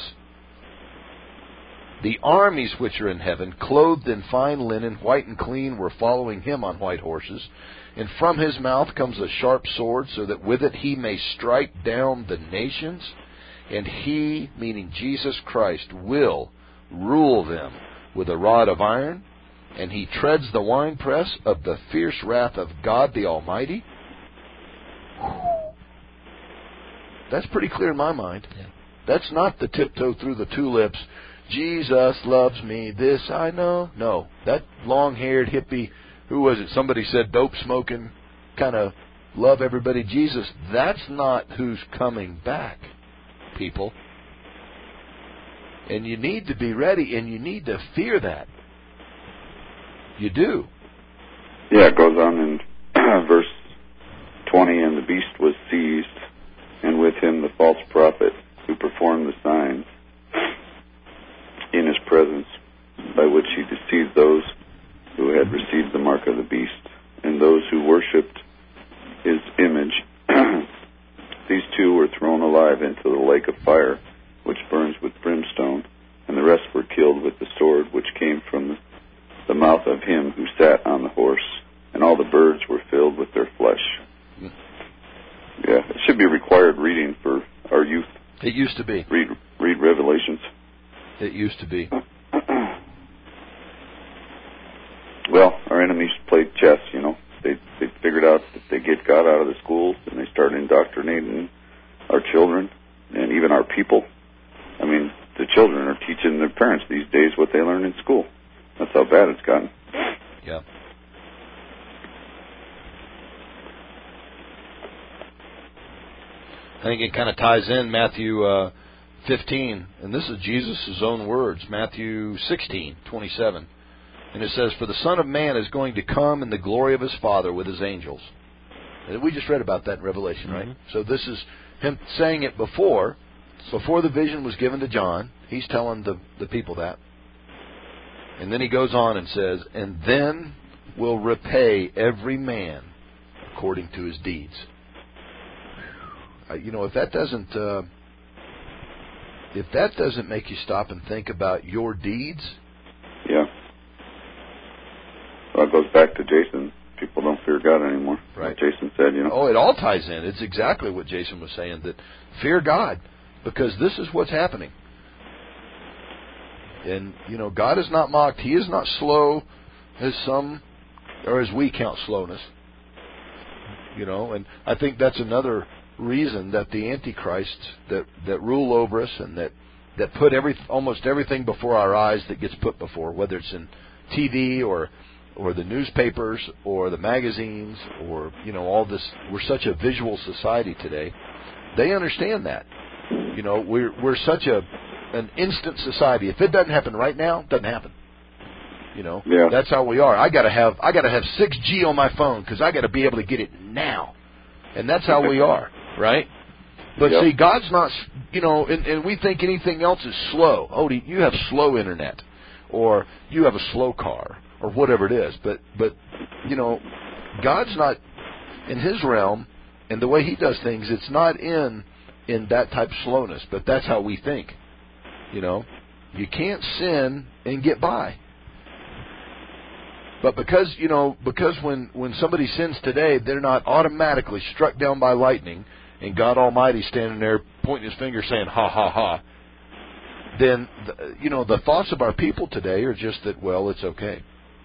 The armies which are in heaven, clothed in fine linen, white and clean, were following him on white horses. And from his mouth comes a sharp sword, so that with it he may strike down the nations. And he, meaning Jesus Christ, will rule them with a rod of iron. And he treads the winepress of the fierce wrath of God the Almighty. That's pretty clear in my mind. Yeah. That's not the tiptoe through the tulips, Jesus loves me, this I know. No, that long-haired hippie, who was it? Somebody said dope-smoking, kind of love everybody Jesus. That's not who's coming back, people. And you need to be ready, and you need to fear that. You do. Yeah, it goes on in verse twenty, and the beast was seized, and with him the false prophet who performed the signs in his presence, by which he deceived those who had received the mark of the beast, and those who worshipped his image. These two were thrown alive into the lake of fire, which burns with brimstone, and the rest were killed with the sword which came from the, the mouth of him who sat on the horse, and all the birds were filled with their flesh. Yeah, it should be required reading for our youth. It used to be. Read, read Revelations. It used to be. Well, our enemies played chess, you know. They they figured out that they get God out of the schools, and they started indoctrinating our children and even our people. I mean, the children are teaching their parents these days what they learn in school. That's how bad it's gotten. Yeah. I think it kind of ties in Matthew uh, fifteen, and this is Jesus' own words, Matthew sixteen, twenty-seven. And it says, for the Son of Man is going to come in the glory of his Father with his angels. And we just read about that in Revelation, right? Mm-hmm. So this is him saying it before, before the vision was given to John. He's telling the, the people that. And then he goes on and says, and then will repay every man according to his deeds. You know, if that doesn't uh, if that doesn't make you stop and think about your deeds. Yeah. Well, it goes back to Jason. People don't fear God anymore. Right. Like Jason said, you know. Oh, it all ties in. It's exactly what Jason was saying, that fear God, because this is what's happening. And, you know, God is not mocked. He is not slow as some, or as we count slowness. You know, and I think that's another reason that the Antichrist that, that rule over us and that, that put every almost everything before our eyes that gets put before, whether it's in T V or or the newspapers or the magazines or, you know, all this. We're such a visual society today. They understand that. You know, we're we're such a an instant society. If it doesn't happen right now, it doesn't happen. You know, yeah. That's how we are. I gotta have I gotta have six G on my phone because I gotta be able to get it now, and that's how we are, right? But yep. see, God's not. You know, and, and we think anything else is slow. Oh, you have slow internet, or you have a slow car, or whatever it is. But but you know, God's not in His realm, and the way He does things, it's not in in that type of slowness. But that's how we think. You know, you can't sin and get by. But because, you know, because when, when somebody sins today, they're not automatically struck down by lightning and God Almighty standing there pointing His finger saying, ha, ha, ha, then, the, you know, the thoughts of our people today are just that, well, it's okay.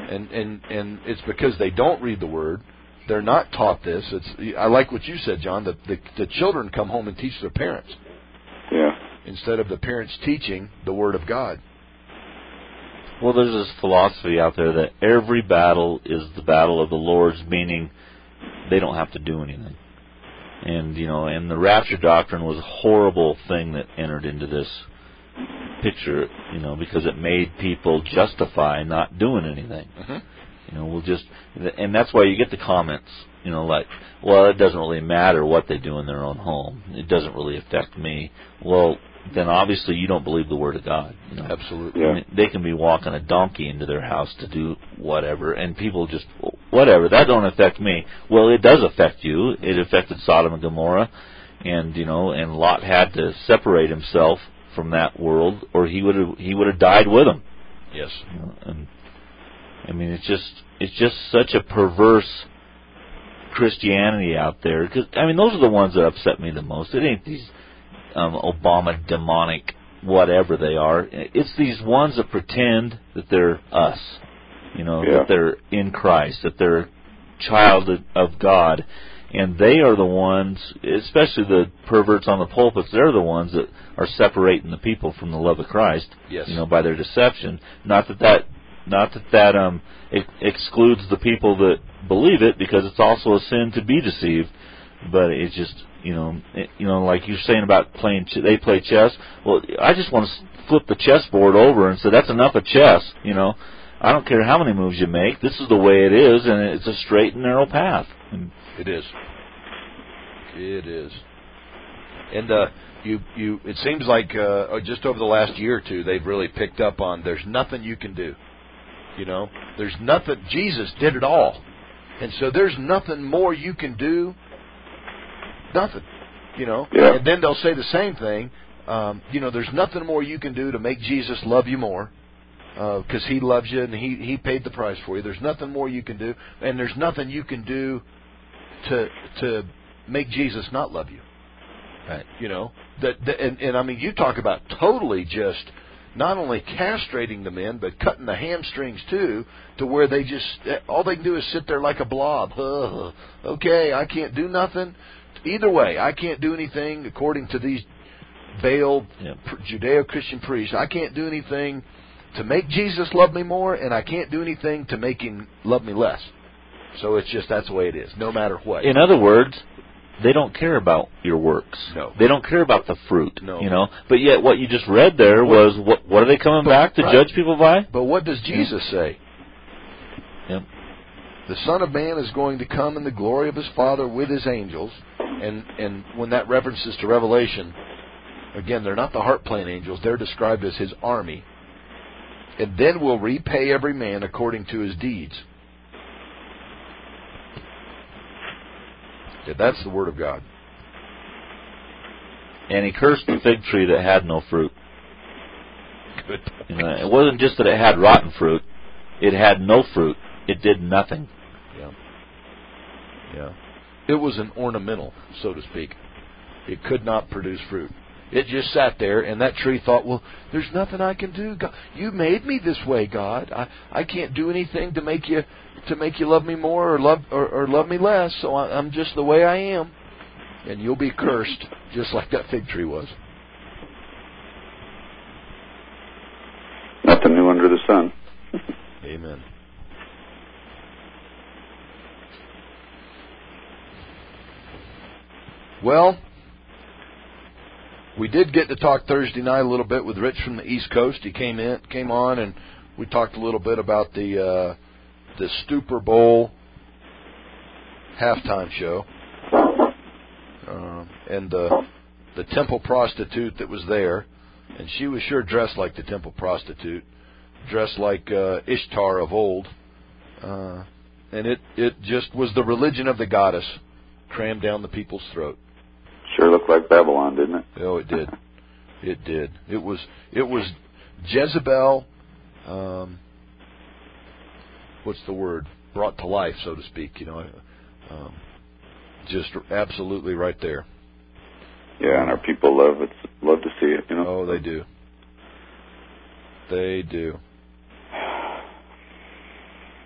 and and and it's because they don't read the Word. They're not taught this. It's I like what you said, John. The the, the children come home and teach their parents. Yeah. Instead of the parents teaching the Word of God. Well, there's this philosophy out there that every battle is the battle of the Lord's, meaning they don't have to do anything. And, you know, and the rapture doctrine was a horrible thing that entered into this picture, you know, because it made people justify not doing anything. Mm-hmm. You know, we'll just, and that's why you get the comments, you know, like, well, it doesn't really matter what they do in their own home. It doesn't really affect me. Well, then obviously you don't believe the Word of God. You know? Absolutely. I mean, they can be walking a donkey into their house to do whatever, and people just, whatever, that don't affect me. Well, it does affect you. It affected Sodom and Gomorrah, and, you know, and Lot had to separate himself from that world, or he would have he would have died with them. Yes. You know, and I mean, it's just it's just such a perverse Christianity out there. Cause, I mean, those are the ones that upset me the most. It ain't these um, Obama demonic whatever they are. It's these ones that pretend that they're us. You know, yeah. that they're in Christ, that they're a child of God. And they are the ones, especially the perverts on the pulpits, they're the ones that are separating the people from the love of Christ. Yes. You know, by their deception. Not that that, not that that um ex- excludes the people that believe it, because it's also a sin to be deceived. But it's just, you know, it, you know, like you're saying about playing, ch- they play chess. Well, I just want to flip the chessboard over and say that's enough of chess. You know, I don't care how many moves you make. This is the way it is, and it's a straight and narrow path. And, It is. It is. And uh, you, you. It seems like uh, just over the last year or two, they've really picked up on there's nothing you can do. You know, there's nothing. Jesus did it all, and so there's nothing more you can do. Nothing. You know. Yeah. And then they'll say the same thing. Um, you know, there's nothing more you can do to make Jesus love you more. Because uh, He loves you and he, he paid the price for you. There's nothing more you can do, and there's nothing you can do to to make Jesus not love you. right. You know, that, that and, and I mean, you talk about totally just not only castrating the men, but cutting the hamstrings too, to where they just all they can do is sit there like a blob. Uh, okay, I can't do nothing. Either way, I can't do anything according to these veiled Yep. Judeo-Christian priests. I can't do anything to make Jesus love me more, and I can't do anything to make Him love me less. So it's just, that's the way it is, no matter what. In other words, they don't care about your works. No. They don't care about the fruit. No. You know. But yet what you just read there was, what, what are they coming But, back to right. judge people by? But what does Jesus say? Yep. The Son of Man is going to come in the glory of His Father with His angels. And, and when that references to Revelation, again, they're not the harp playing angels. They're described as His army. And then will repay every man according to his deeds. Yeah, that's the Word of God. And He cursed the fig tree that had no fruit. Good. You know, it wasn't just that it had rotten fruit. It had no fruit. It did nothing. Yeah. Yeah. It was an ornamental, so to speak. It could not produce fruit. It just sat there, and that tree thought, well, there's nothing I can do. God, you made me this way, God. I, I can't do anything to make you to make you love me more or love or, or love me less. So I, I'm just the way I am, and you'll be cursed, just like that fig tree was. Nothing new under the sun. Amen. Well, we did get to talk Thursday night a little bit with Rich from the East Coast. He came in, came on, and we talked a little bit about the uh, the Super Bowl halftime show uh, and the the temple prostitute that was there, and she was sure dressed like the temple prostitute, dressed like uh, Ishtar of old, uh, and it it just was the religion of the goddess crammed down the people's throat. Sure looked like Babylon, didn't it? Oh, it did. It did. It was. It was Jezebel. Um, what's the word? Brought to life, so to speak. You know, um, just absolutely right there. Yeah, and our people love it. Love to see it. You know. Oh, they do. They do.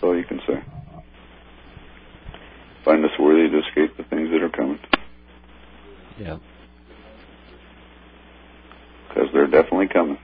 all you can say. Find us worthy to escape the things that are coming. Yeah. Because they're definitely coming.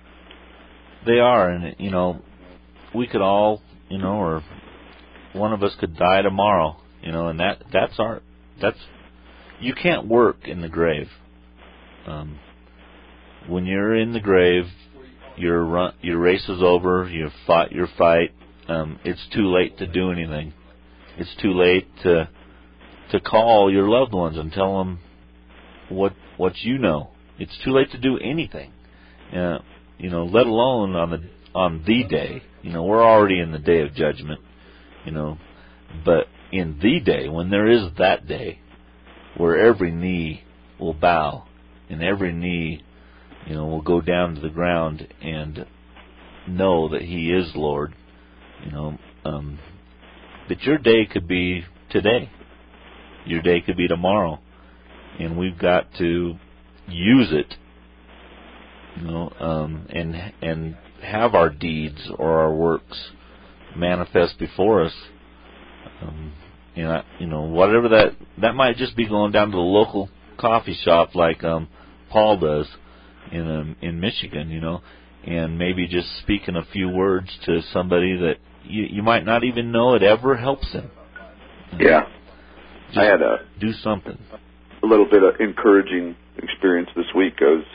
They are, and, you know, we could all, you know, or one of us could die tomorrow, you know, and that that's our, that's, you can't work in the grave. Um, when you're in the grave, your run, your race is over, you've fought your fight, um, it's too late to do anything. It's too late to to call your loved ones and tell them what what you know. It's too late to do anything. Uh, you know, let alone on the on the day. You know, we're already in the day of judgment. You know, but in the day, when there is that day, where every knee will bow and every knee, you know, will go down to the ground and know that He is Lord. You know, um, that your day could be today. Your day could be tomorrow, and we've got to use it. You know, um, and and have our deeds or our works manifest before us. Um, and I, you know, whatever that that might just be going down to the local coffee shop, like um, Paul does in um, in Michigan. You know, and maybe just speaking a few words to somebody that you, you might not even know it ever helps them. Yeah, just I had a do something. A little bit of encouraging experience this week. I was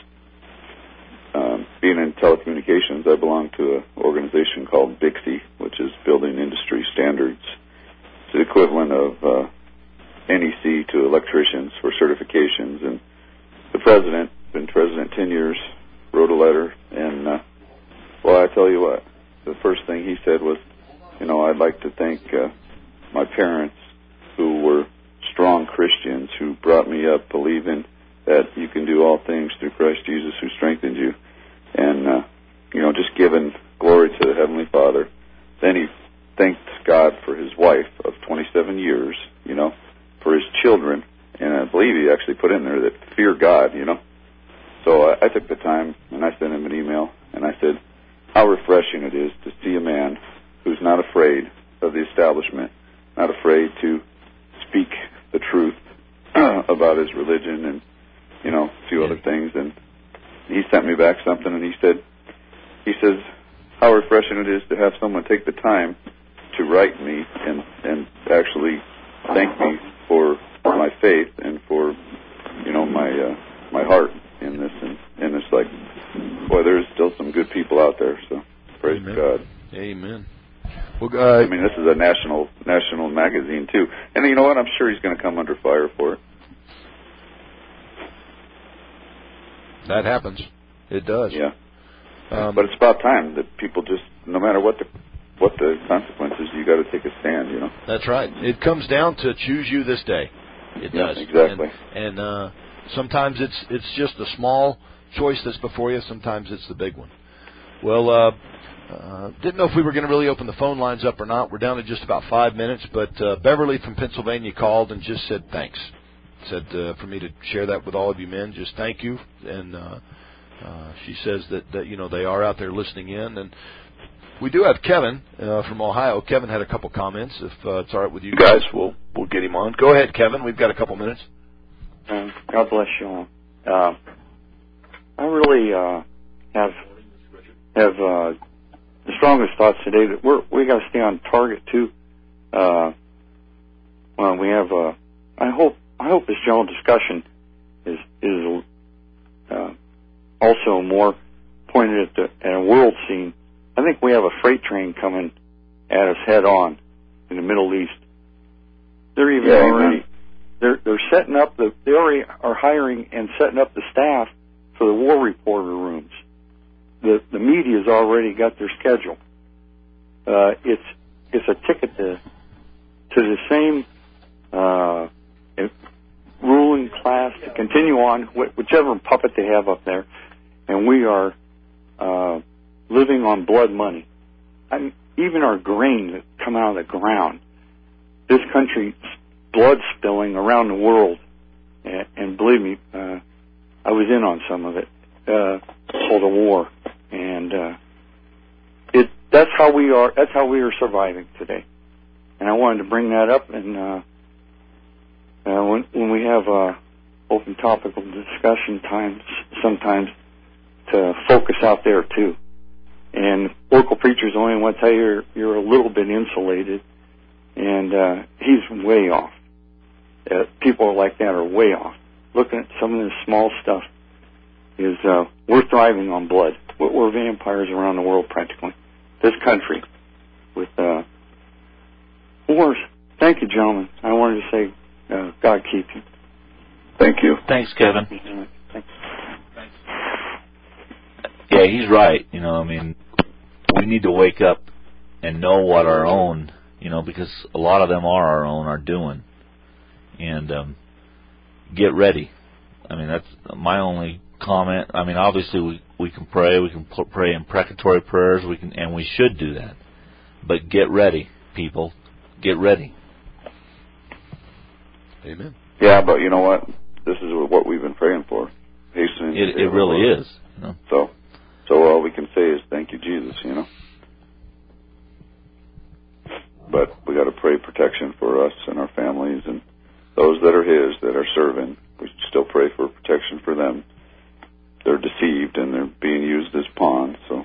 um, being in telecommunications. I belong to an organization called B I C S I, which is Building Industry Standards. It's the equivalent of uh, N E C to electricians for certifications. And the president, been president ten years, wrote a letter, and uh, well, I tell you what, the first thing he said was, you know, I'd like to thank uh, my parents who were strong Christians who brought me up believing that you can do all things through Christ Jesus who strengthened you. And, uh, you know, just giving glory to the Heavenly Father. Then he thanked God for his wife of twenty-seven years, you know, for his children. And I believe he actually put in there that fear God, you know. So I, I took the time and I sent him an email and I said how refreshing it is to see a man who's not afraid of the establishment, not afraid to speak the truth about his religion and, you know, a few other things. And he sent me back something, and he said, he says, how refreshing it is to have someone take the time to write me and, and actually thank me for my faith and for, you know, my uh, my heart in this. And, and it's like, boy, there's still some good people out there, so praise Amen. God. Amen. Well, uh, I mean, this is a national national magazine, too. And you know what? I'm sure he's going to come under fire for it. That happens. It does. Yeah. Um, but it's about time that people just, no matter what the what the consequences, you got to take a stand, you know? That's right. It comes down to choose you this day. It yeah, does. Exactly. And, and uh, sometimes it's it's just a small choice that's before you. Sometimes it's the big one. Well, uh, uh, didn't know if we were going to really open the phone lines up or not. We're down to just about five minutes. But uh, Beverly from Pennsylvania called and just said thanks. Said uh, for me to share that with all of you men. Just thank you. And uh, uh, she says that, that, you know, they are out there listening in. And we do have Kevin uh, from Ohio. Kevin had a couple comments. If uh, it's all right with you guys, we'll we'll get him on. Go ahead, Kevin. We've got a couple minutes. Uh, God bless you all. Uh, I really uh, have have uh, the strongest thoughts today that we're we got to stay on target too. Uh, well, we have. Uh, I hope I hope this general discussion is is uh, also more pointed at, the, at a world scene. I think we have a freight train coming at us head on in the Middle East. They're even yeah, already amen. they're they're setting up the they already are hiring and setting up the staff for the war reporter rooms. The the media's already got their schedule. Uh, it's it's a ticket to to the same uh, ruling class to continue on whichever puppet they have up there, and we are uh, living on blood money. I mean, even our grain that come out of the ground, this country's blood spilling around the world, and, and believe me, uh, I was in on some of it. Uh, called a war, and uh, it that's how we are. That's how we are surviving today. And I wanted to bring that up. And uh, uh, when when we have uh, open topical discussion times, sometimes to focus out there too. And local preachers only want to tell you you're, you're a little bit insulated, and uh, he's way off. Uh, people like that are way off. Looking at some of this small stuff is uh, we're thriving on blood. We're, we're vampires around the world practically. This country with uh, wars. Thank you, gentlemen. I wanted to say uh, God keep you. Thank you. Thanks, Kevin. Thanks. Yeah, he's right. You know, I mean, we need to wake up and know what our own, you know, because a lot of them are our own, are doing. And um, get ready. I mean, that's my only comment. I mean, obviously we, we can pray. We can pray imprecatory prayers. We can, and we should do that. But get ready, people. Get ready. Amen. Yeah, but you know what? This is what we've been praying for. Hastening. It, it really is. You know? So, so all we can say is thank you, Jesus. You know. But we got to pray protection for us and our families and those that are His that are serving. We still pray for protection for them. They're deceived and they're being used as pawns. So.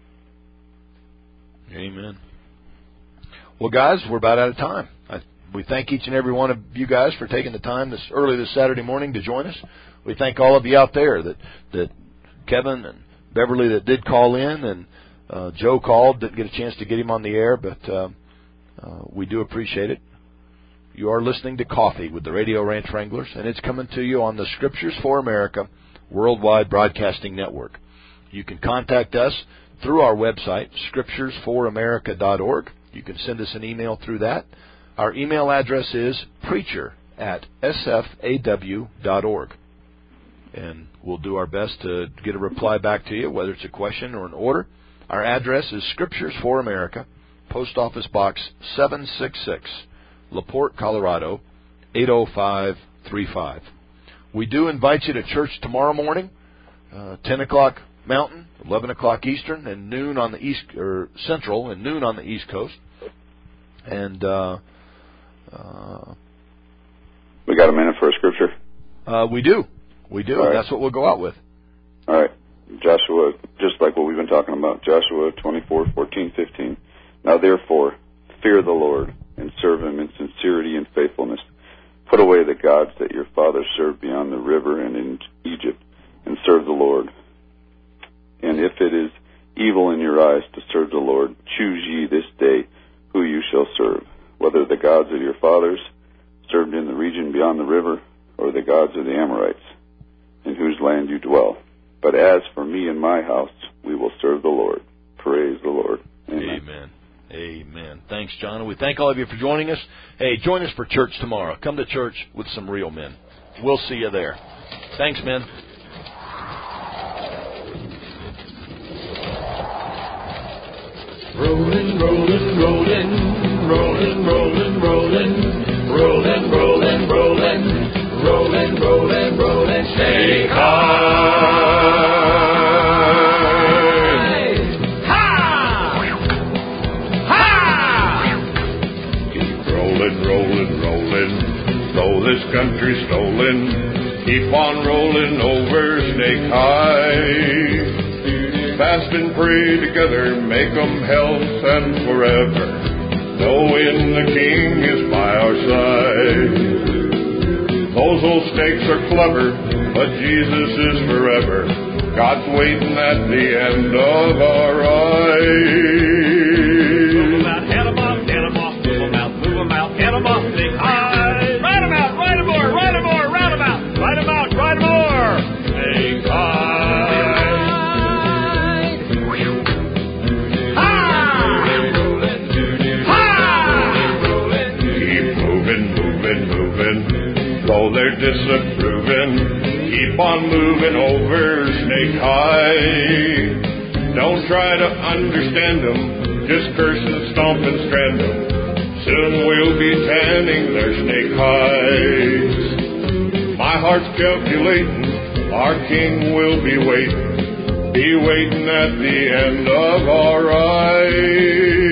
Amen. Well, guys, we're about out of time. I, we thank each and every one of you guys for taking the time this early this Saturday morning to join us. We thank all of you out there that that Kevin and Beverly that did call in, and uh, Joe called, didn't get a chance to get him on the air, but uh, uh, we do appreciate it. You are listening to Coffee with the Radio Ranch Wranglers, and it's coming to you on the Scriptures for America Worldwide Broadcasting Network. You can contact us through our website, scriptures for america dot org. You can send us an email through that. Our email address is preacher at s f a w dot org. And we'll do our best to get a reply back to you, whether it's a question or an order. Our address is Scriptures for America, Post Office Box seven six six, LaPorte, Colorado, eight oh five three five. We do invite you to church tomorrow morning, uh, ten o'clock Mountain, eleven o'clock Eastern, and noon on the East, or Central, and noon on the East Coast. And uh, uh, we got a minute for a scripture? Uh, we do. We do, All and right. that's what we'll go out with. All right. Joshua, just like what we've been talking about, Joshua twenty-four, fourteen, fifteen. Now therefore, fear the Lord and serve Him in sincerity and faithfulness. Put away the gods that your fathers served beyond the river and in Egypt, and serve the Lord. And if it is evil in your eyes to serve the Lord, choose ye this day who you shall serve, whether the gods of your fathers served in the region beyond the river, or the gods of the Amorites, in whose land you dwell. But as for me and my house, we will serve the Lord. Praise the Lord. Amen. Amen. Amen. Thanks, John. And we thank all of you for joining us. Hey, join us for church tomorrow. Come to church with some real men. We'll see you there. Thanks, men. Rolling, rolling, rolling, rolling, rolling, rolling, rolling, rolling, rolling, rolling, rolling, rolling, stay high. Ha! Ha! Keep rolling, rolling, rolling, though this country's stolen, keep on rolling over Snake High. Fast and pray together, make 'em health and forever, knowing the King is by our side. Those old snakes are clever, but Jesus is forever. God's waiting at the end of our ride. Move 'em out, head 'em off, head 'em off, move 'em out, move 'em out, head 'em off, Snake High. Ride 'em out, ride 'em more, ride 'em more, ride 'em out, ride 'em out, ride 'em more, Snake High. Though they're disapproving, keep on moving over Snake High. Don't try to understand them, just curse and stomp and strand them. Soon we'll be tanning their snake hides. My heart's calculating, our King will be waiting. be waiting at the end of our ride.